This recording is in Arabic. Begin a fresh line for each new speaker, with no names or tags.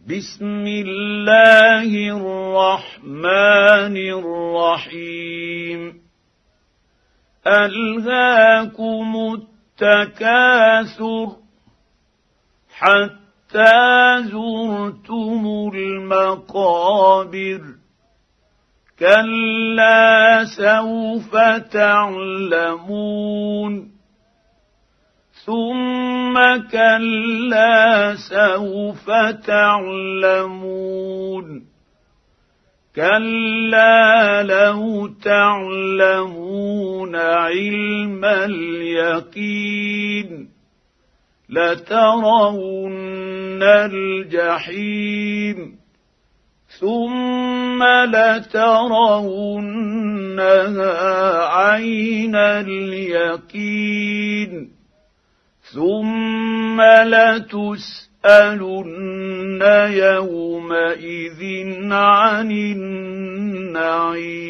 بسم الله الرحمن الرحيم ألهاكم التكاثر حتى زرتم المقابر كلا سوف تعلمون ثم كلا سوف تعلمون كلا لو تعلمون علم اليقين لترون الجحيم ثم لترونها عين اليقين ثم لتسألن يومئذ عن النعيم